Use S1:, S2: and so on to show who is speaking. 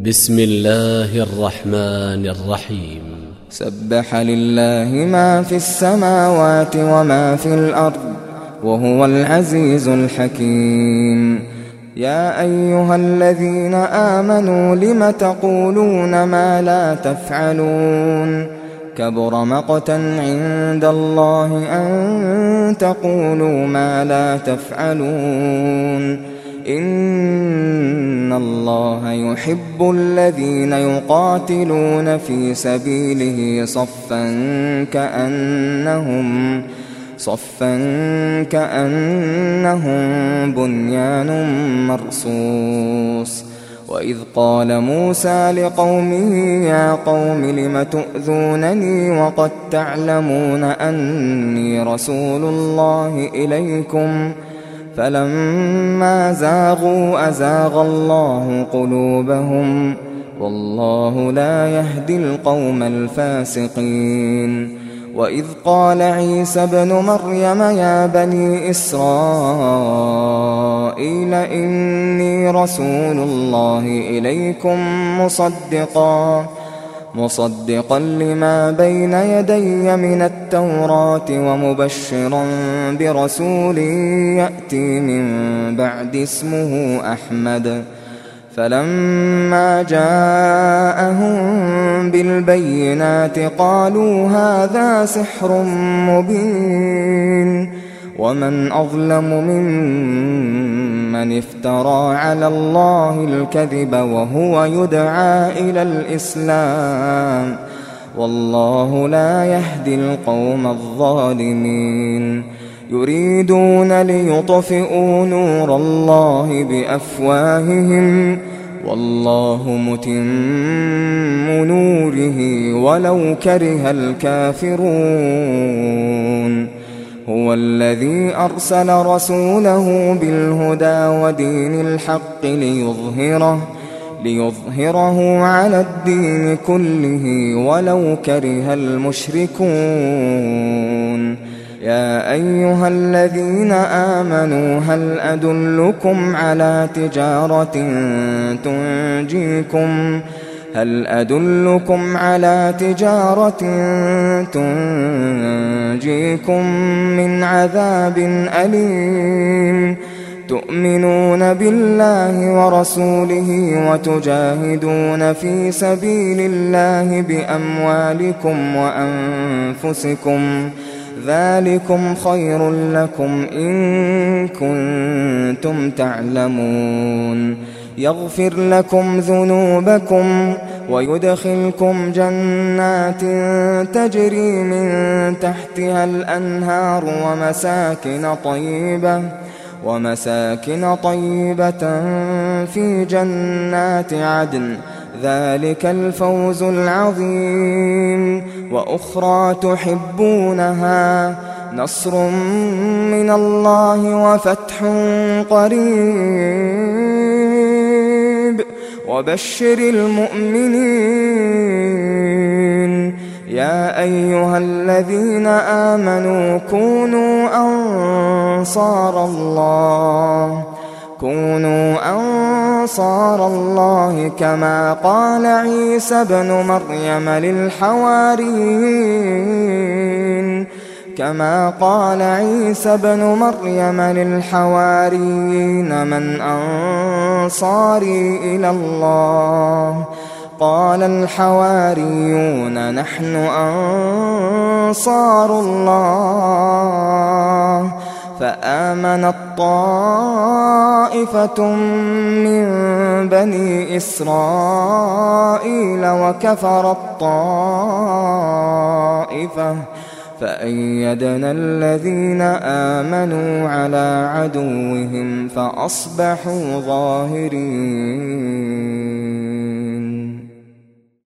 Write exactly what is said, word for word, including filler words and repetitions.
S1: بسم الله الرحمن الرحيم.
S2: سبح لله ما في السماوات وما في الأرض وهو العزيز الحكيم. يا أيها الذين آمنوا لم تقولون ما لا تفعلون كبر مقتا عند الله أن تقولوا ما لا تفعلون. إن الله يحب الذين يقاتلون في سبيله صفا كأنهم صفا كأنهم بنيان مرصوص. وإذ قال موسى لقومه يا قوم لم تؤذونني وقد تعلمون أني رسول الله إليكم فلما زاغوا أزاغ الله قلوبهم والله لا يهدي القوم الفاسقين. وإذ قال عيسى ابن مريم يا بني إسرائيل إني رسول الله إليكم مصدقا مصدقا لما بين يدي من التوراة ومبشرا برسول يأتي من بعد اسمه أحمد. فلما جاءهم بالبينات قالوا هذا سحر مبين ومن أظلم ممن افترى على الله الكذب وهو يدعى إلى الإسلام والله لا يهدي القوم الظالمين. يريدون ليطفئوا نور الله بأفواههم والله متم نوره ولو كره الكافرون. هو الذي أرسل رسوله بالهدى ودين الحق ليظهره ليظهره على الدين كله ولو كره المشركون. يا أيها الذين آمنوا هل أدلكم على تجارة تنجيكم هل أدلكم على تجارة تنجيكم من عذاب أليم تؤمنون بالله ورسوله وتجاهدون في سبيل الله بأموالكم وأنفسكم ذلكم خير لكم إن كنتم تعلمون. يغفر لكم ذنوبكم ويدخلكم جنات تجري من تحتها الأنهار ومساكن طيبة ومساكن طيبة في جنات عدن ذلك الفوز العظيم. وأخرى تحبونها نصر من الله وفتح قريب وبشر المؤمنين. يا أيها الذين آمنوا كونوا أنصار الله كونوا أنصار الله كما قال عيسى ابن مريم للحواريين كما قال عيسى ابن مريم للحواريين من أنصاري إلى الله قال الحواريون نحن أنصار الله. فآمنت طائفة من بني إسرائيل وكفرت طائفة فأيدنا الذين آمنوا على عدوهم فأصبحوا ظاهرين.